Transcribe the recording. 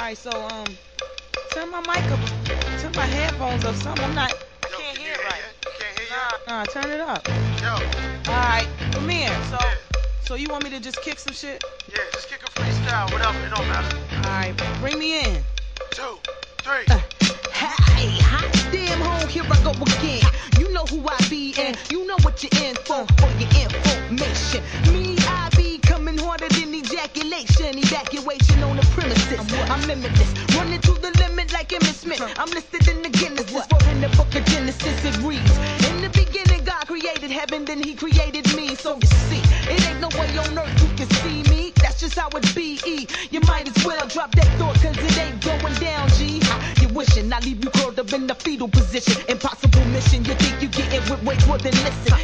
Alright, so, turn my mic up, turn my headphones up, something. I can't hear right. You can't hear yet? Nah, turn it up. Yo. Alright, Premier, Yeah. so you want me to just kick some shit? Yeah, just kick a freestyle, whatever, it don't matter. Alright, bring me in. 2, 3. Hey, hot damn home, here I go again. You know who I be, and you know what you're in for your information. Me, I be coming harder than ejaculation, evacuation on the premises. I'm limitless, running to the limit like Emmitt Smith. I'm listed in the Guinness, for in the book of Genesis it reads, in the beginning God created heaven, then he created me. So you see, it ain't no way on earth you can see me. That's just how it be. You might as well drop that thought, cause it ain't going down, G. You're wishing I leave you curled up in the fetal position. Impossible mission, you think you getting with way more than listen.